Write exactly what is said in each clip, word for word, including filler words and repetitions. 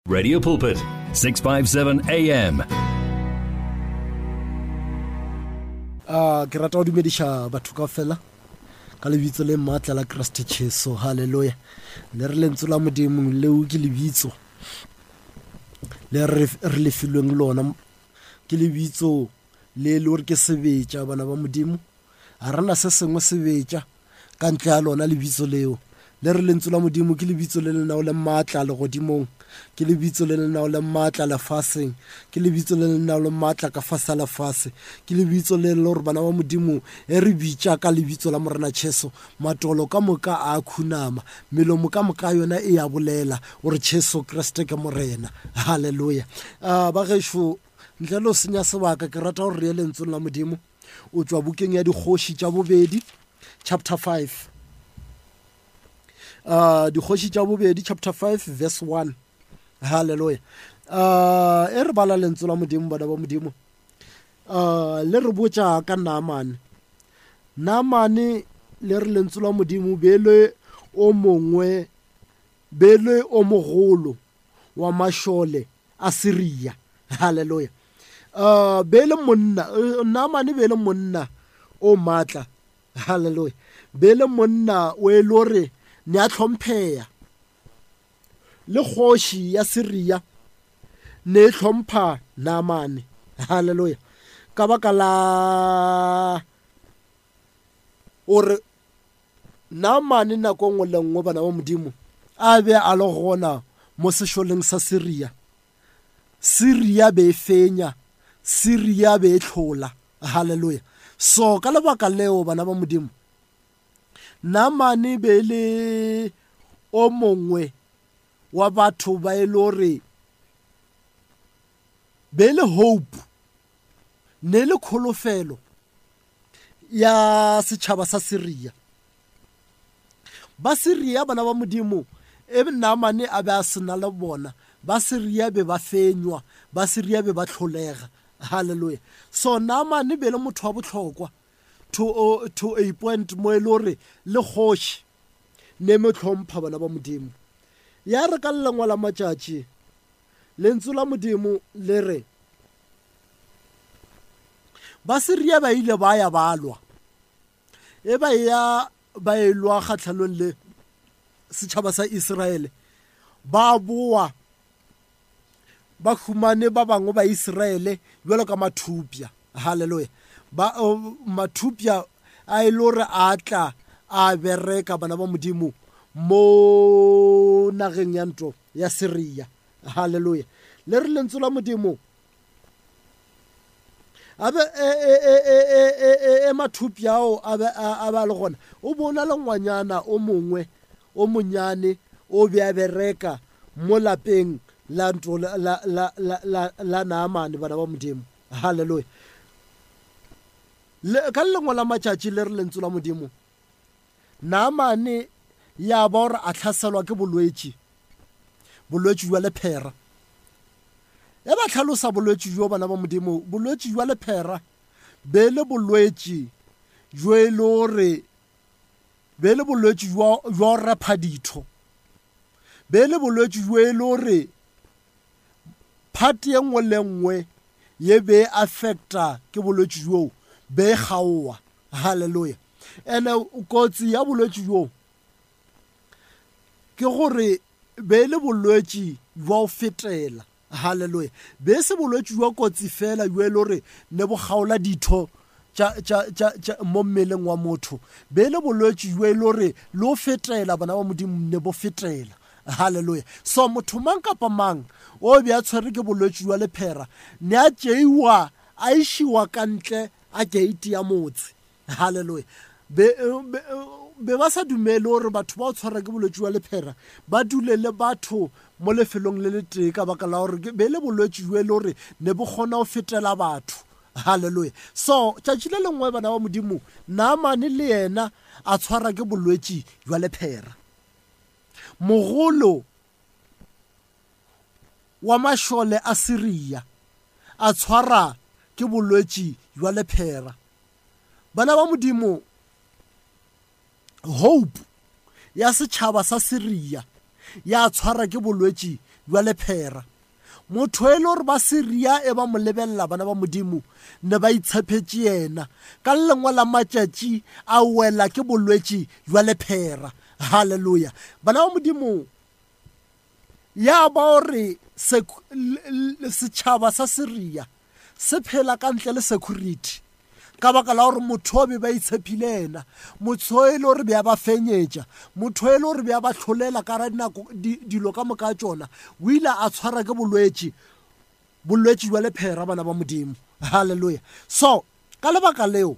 Radio Pulpit, six fifty-seven A M. Ah, ke rata go dumedisha batho ka fela ka lebitso le maatla la Christ Jesu. Hallelujah. Le re lentswe la modimo leo ke lebitso le re re le filweng lona ke lebitso le le re ke sebetša bana ba modimo. A rena se sengwe sebetša ka ntle ya lona lebitso leo. Le re lentswe la modimo ke lebitso le le nao le maatla le godimong, ke lebitso le le nao le maatla lefaseng, ke lebitso le le nao le maatla ka fase ya lefase, ke lebitso le le gore bana ba modimo e re bitša ka lebitso la morena Jesu. Matolo ka moka a khunama, melomo ka moka yona e ya bolela gore Jesu Kriste ke morena. Hallelujah. Ah, ba gešo ntle le o senya sebaka ke rata gore re ye lentsweng la modimo o tšwa bukeng ya dikgoši tša bobedi chapter five. Uh, dikgoši tša bobedi chapter five verse one. Hallelujah. Uh, e re bala lentswe la modimo bana ba modimo. Uh, le re botša ka Naamane. Naamane le re lentswe la modimo bele o mongwe bele o mogolo wa mašole a Syria. Hallelujah. Uh, bele monna uh, Naamane bele monna o maatla. Hallelujah. Bele monna o e lore ne a tlhompheya le kgoši ya Syria ne e tlhompha Naamane. Hallelujah. Ka baka la ore Naamane nako nngwe le nngwe bana ba modimo a be a le gona mo sešoleng sa Syria. Syria be e fenya, Syria be e tlhola. Hallelujah. So ka lebaka leo bana ba modimo Naamane be le o mongwe wa batho ba e lore be le hope ne le kholofelo ya setšhaba sa Syria. Ba Syria bana ba modimo e Naamane a be a sena le bona, ba Syria be ba fenywa, ba Syria be ba tlholega. Hallelujah. So Naamane be le motho wa botlhokwa to uh, to a point mo e lore le kgoši ne me tlhompha bana ba modimo. Ya re ka lengwa la matšatši lentswe la modimo le re ba Syria ba ile ba ya balwa e ba ya ba elwa kgatlhanong le setšhaba sa Israele, ba boa ba humane ba bangwe ba Israele jwalo ka mathupia. Hallelujah. Ba uh, mathupia a e lore a tla a bereka bana ba modimo mo nageng ya ntlo ya Syria. Hallelujah. Le re lentswe la modimo abe e e e e e e mathupia ao a ba le gona o bona le ngwanyana o mongwe o monyane o be a bereka mo lapeng la ntlo la la la la la Naamane bana ba modimo. Hallelujah. Le ka lengwe la matšatši le re lentswe la modimo Naamane ya ba gore a tlhaselwa ke bolwetši bolwetši jwa lephera. E ba tlhalosa bolwetši jo bana ba modimo, bolwetši jwa lephera be le bolwetši jo e le gore be le bolwetši jwa repa ditho, be le bolwetši jo e le gore phate ye nngwe le nngwe ye be affecta ke bolwetši jo be kgaowa. Hallelujah. Ene kotsi ya bolwetši jo ke gore be le bolwetši jwa o fetela. Hallelujah. Be se bolwetši jwa kotsi fela jo e le gore ne bo kgaola ditho tša mo mmeleng wa motho, be le bolwetši jo e le gore le o fetela bana ba modimo ne bo fetela. Hallelujah. So motho mang kapa mang o be a tshwere ke bolwetši jwa lephera ne a tšeiwa a išiwa ka ntle a keiti ya motse. Hallelujah. Be, be, be ba sa dumele gore batho ba o tshwara ke bolwetši jwa lephera ba dule le batho mo lefelong le le tee ka baka la gore be le bolwetši jo e le gore ne bo kgona go fetela batho. Hallelujah. So tšatši le lengwe bana ba modimo Naamane le yena a tshwara ke bolwetši jwa lephera. Mogolo wa mašole a Syria a tshwara ke bolwetši jwa lephera. Bana ba modimo hope ya setšhaba sa Syria ya tshwara ke bolwetši jwa lephera. Motho e le gore ba Syria e ba mo lebella bana ba modimo ne ba itshepetse yena ka lengwe la matšatši a wela ke bolwetši jwa lephera. Hallelujah. Bana ba modimo ya ba gore setšhaba sa Syria se phela ka ntle le security ka baka la gore motho be ba itshepile ena, motho e le gore be a ba fenyetša, motho e le gore be a ba hlolela ka ra dinako dilo ka moka tšona, o ile a tshwara ke bolwetši bolwetši jwa lephera bana ba modimo. Hallelujah. So ka lebaka leo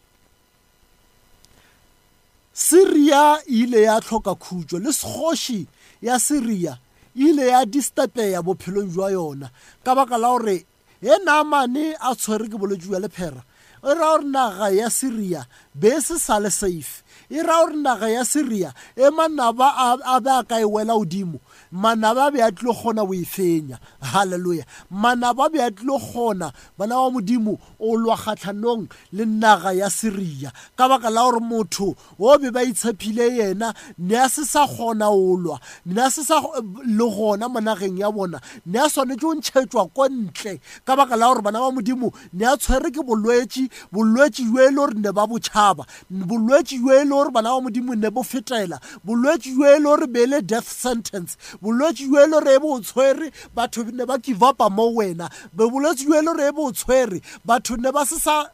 Syria ile ya tlhoka khutšo le sekgoši ya Syria ile ya distapeya bophelong jwa yona ka baka la gore e Naamane a tshwere ke bolwetši jwa lephera, e ra gore naga ya Syria be se sa le safe, e ra gore naga ya Syria e manaba a be a ka e wela odimo, manaba be a tlile kgona o e fenya. Hallelujah. Manaba be a tlile kgona bana ba modimo o lwa kgatlhanong le naga ya Syria ka baka la gore motho o be ba itshepile yena ne a se sa kgona o lwa, ne a se sa le gona monageng ya bona, ne a swanetše o ntšhetšwa ko ntle ka baka la gore bana ba modimo ne a tshwere ke bolwetši bolwetši jo e le gore ne ba botšhaba, bolwetši jo e le gore bana ba modimo ne bo fetela, bolwetši jo e le gore be le death sentence, bolwetši jo e le gore e bo o tshwere batho ne ba give upa mo wena, bolwetši jo e le gore e bo o tshwere batho ne ba se sa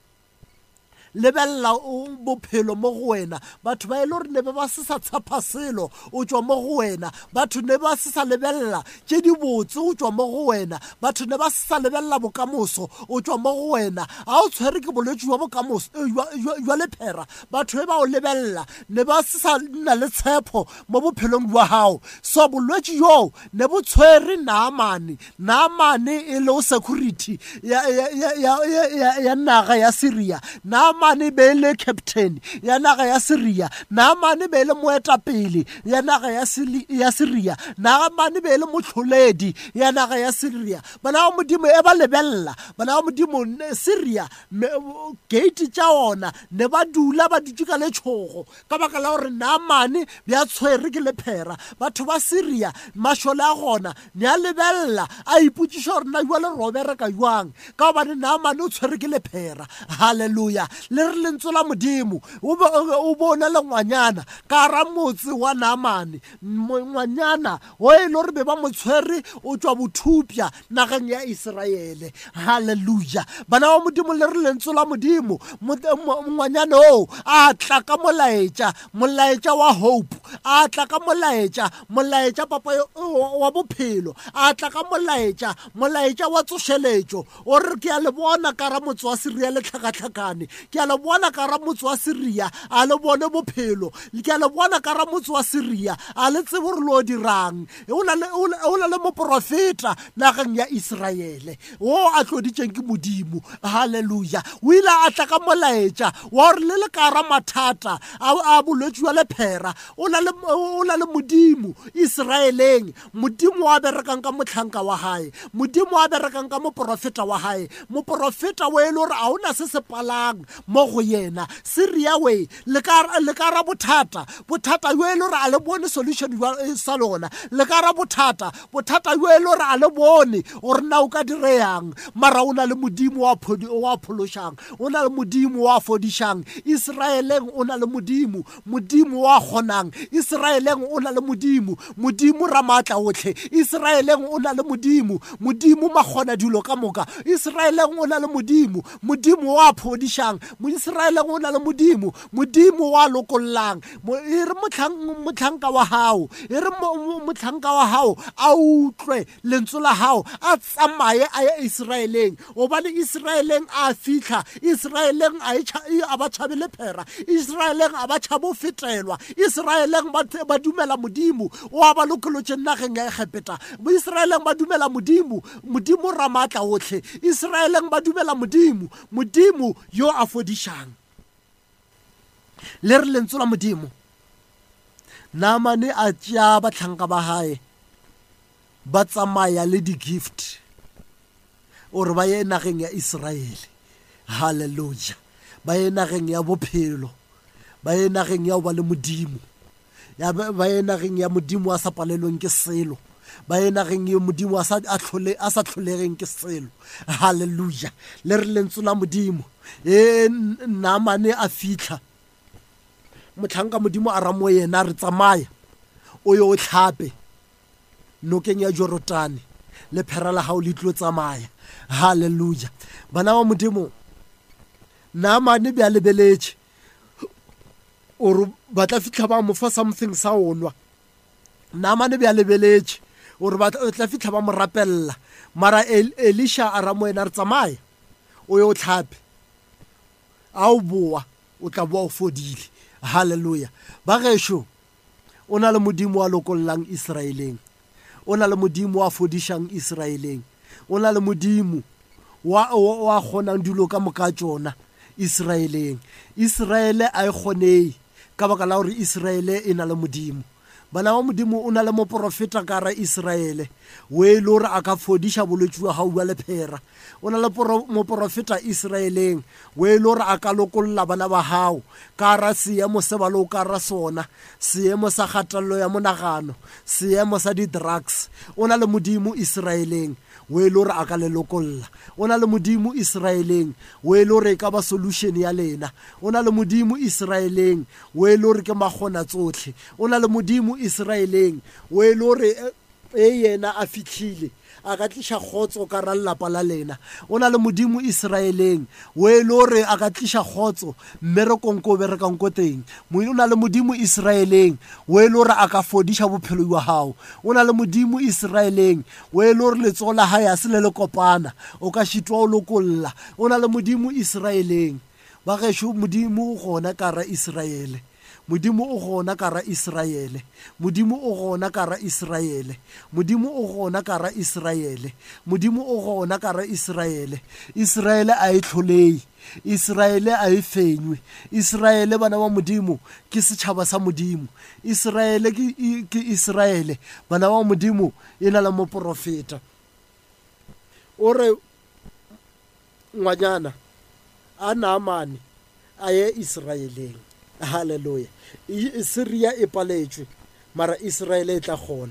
lebella bophelo mo go wena, batho ba e le gore ne ba se sa tshepa selo o tšwa mo go wena, batho ne ba se sa lebella tše di botse o tšwa mo go wena, batho ne ba se sa lebella bokamoso o tšwa mo go wena. A o tshwere ke bolwetši jwa bokamoso jwa lephera, batho e ba o lebella ne ba se sa nna le tshepo mo bophelong jwa hao. So bolwetši jo ne bo tshwere Naamane, Naamane e le o security ya ya ya ya ya naga ya Syria, Naamane Naamane be le captain ya naga ya Syria, Naamane be le moetapele ya naga ya Syria, Naamane be le motlholedi ya naga ya Syria. Bana ba modimo e ba lebella, bana ba modimo Syria gate tša ona ne ba dula ba dutse ka letšhogo ka baka la gore Naamane be a tshwere ke lephera. Batho ba Syria mašole a gona ne a lebella a ipotšiša gore na jwale robere ka jwang ka gobane Naamane o tshwere ke lephera. Hallelujah. Le re lentswe la modimo o bona le ngwanyana ka ra motse wa Naamane, ngwanyana o e le gore be ba mo tshwere o tšwa bothupja nageng ya Israele. Hallelujah. Bana ba modimo le re lentswe la modimo ngwanyana o a tla ka molaetša, molaetša wa hope, a tla ka molaetša, molaetša papa wa bophelo, a tla ka molaetša, molaetša wa tsošeletšo o re ke a le bona ka ra motse wa Syria le tlhakatlhakane, ke a le bona ka ra motse wa Syria a le bone bophelo, ke a le bona ka ra motse wa Syria a le tsebo re lo dirang. O na le moprofeta nageng ya Israele o a tloditšeng ke modimo. Hallelujah. O ile a tla ka molaetša wa gore le le ka ra mathata a bolwetši jwa lephera o na le modimo Israeleng, modimo wa berekang ka motlhanka wa hae, modimo wa berekang ka moprofeta wa hae, moprofeta o e le gore a ona se se palang mo go yena. Syria we le ka ra bothata, bothata yo e le gore a le bone solution sa lona, le ka ra bothata, bothata yo e le gore a le bone gore na o ka direyang, mara o na le modimo wa phološang, o na le modimo wa fodišang. Israeleng o na le modimo, modimo wa kgonang. Israeleng o na le modimo, modimo ramatla otlhe. Israeleng o na le modimo, modimo makgona dilo ka moka. Israeleng o na le modimo, modimo wa phodišang. Israeleng o na le modimo, modimo wa lokollang. E re motlhanka wa hao, e re motlhanka wa hao a utlwe lentswe la hao a tsamaye a ya Israeleng, obane Israeleng a fitlha, Israeleng a ba tšhabe lephera, Israeleng a ba tšhabe o fetelwa, Israeleng ba dumela modimo o a ba lokolotše nageng ya Egepeta, Israeleng ba dumela modimo, modimo ramatla otlhe, Israeleng ba dumela modimo, modimo yo a fodišang. Le re lentswe la modimo Naamane a tšea batlhanka ba hae ba tsamaya le di-gift ore ba ye nageng ya Israele. Hallelujah. Ba ye nageng ya bophelo, ba ye nageng ya o ba le modimo, ba ye nageng ya modimo a sa palelweng ke selo, ba e nageng e modimo a sa tlholegeng ke selo. Hallelujah. Le re lentswe la modimo e Naamane a fitlha motlhanka modimo a ramo yena re tsamaya o yo o tlhape nokeng ya Jorodane le phera la hao le tlo tsamaya. Hallelujah. Bana ba modimo Naamane be a lebeletse o ba tla fitlha ba mo fa something sa onwa. Naamane be a lebeletse o ba tla fitlha ba mo rapella mara Elisha a ramo yena re tsamaya o yo tlhape a o boa o tla boa o fodile. Hallelujah. Ba gesho o na le modimo wa lokollang Israeleng, o na le modimo wa fodishang Israeleng, o na le modimo wa wa khonang dilo ka moka tsona Israeleng. Israele a e khonei ka baka la hore Israele e na le modimo. Bana wa modimo o na le moprofeta ka ra Israele we lore a ka fodisha bolwetse wa hao wa lephera. O na le moprofeta Israeleng we lore a ka lokolla bana ba hao ka ra seemo se ba lo ka ra sona, seemo sa kgatello ya monagano, seemo sa di drugs. O na le modimo Israeleng we lore a ka le lokolla. O na le modimo Israeleng we lore ka ba solution ya lena. O na le modimo Israeleng we lore ke magona tsotlhe. O na le modimo Israeleng we lore e yena a fitlhile a ka tlisha khotso ka ra lapa la lena. O na le modimo Israeleng we lore a ka tlisha khotso mmerekong ko berekang ko teng. Mo o na le modimo Israeleng we lore a ka fodisha bophelo wa hao. O na le modimo Israeleng we lore le tsola ha ya se le kopana o ka shitwa o lokolla. O na le modimo Israeleng ba gesho modimo gona ka ra Israele. Modimo o gona ka ra Israele. Modimo o gona ka ra Israele. Modimo o gona ka ra Israele. Modimo o gona ka ra Israele. Israele a e tlholei, Israele a e fenywe. Israele bana ba modimo ke setšhaba sa modimo. Israele ke ke Israele bana ba modimo e na le moprofeta. Ore ngwanyana a Naamane a ye Israeleng. Hallelujah. Syria e paletswe mara Israele e tla gona.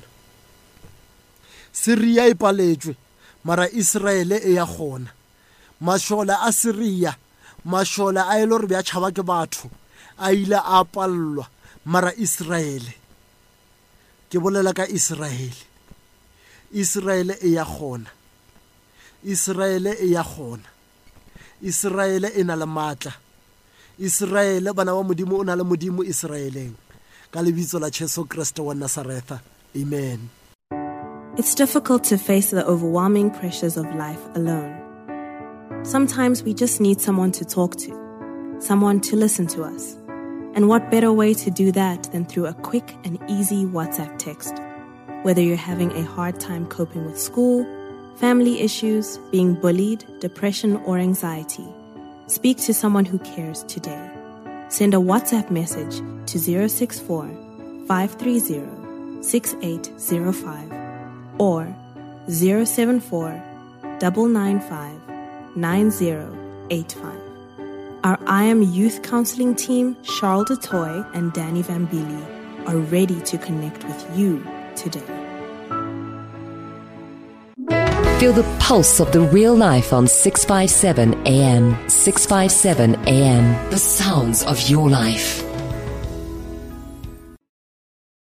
Syria e paletswe mara Israele e ya gona. Mashola a Syria, mashola a elore bya tshaba ke batho a ile a pallwa mara Israele ke bolela ka Israele. Israele e ya gona. Israele e ya gona. Israele e na le matla. Israele bana wa modimo o na le modimo Israeleng ka lebitso la Jesu Kriste wa Nazareth. Amen. It's difficult to face the overwhelming pressures of life alone. Sometimes we just need someone to talk to, someone to listen to us. And what better way to do that than through a quick and easy WhatsApp text? Whether you're having a hard time coping with school, family issues, being bullied, depression, or anxiety, speak to someone who cares today. Send a WhatsApp message to zero six four, five three zero, six eight zero five or zero seven four, nine nine five, nine zero eight five. Our I Am Youth Counseling team, Charles DeToy and Danny Vambili, are ready to connect with you today. Feel the pulse of the real life on six fifty-seven A M. six fifty-seven A M. The sounds of your life.